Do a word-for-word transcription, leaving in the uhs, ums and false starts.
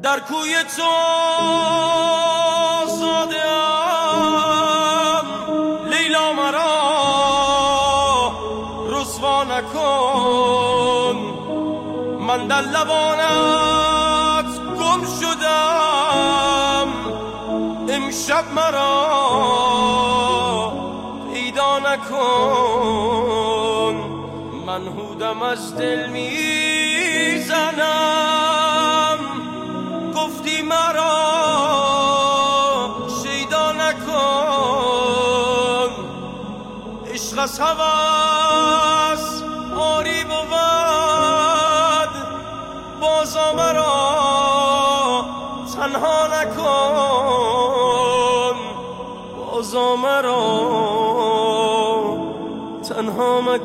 در کوی تو زادم، لیلا مرا رسوا نکن. من در لبانت گم شدم، امشب مرا پیدا نکن. منهودم از دل میزنم، گفتی مرا شیدا نکن. عشق از هوس آری بود، بازا مرا تنها نکن. بازا مرا تنها مکن.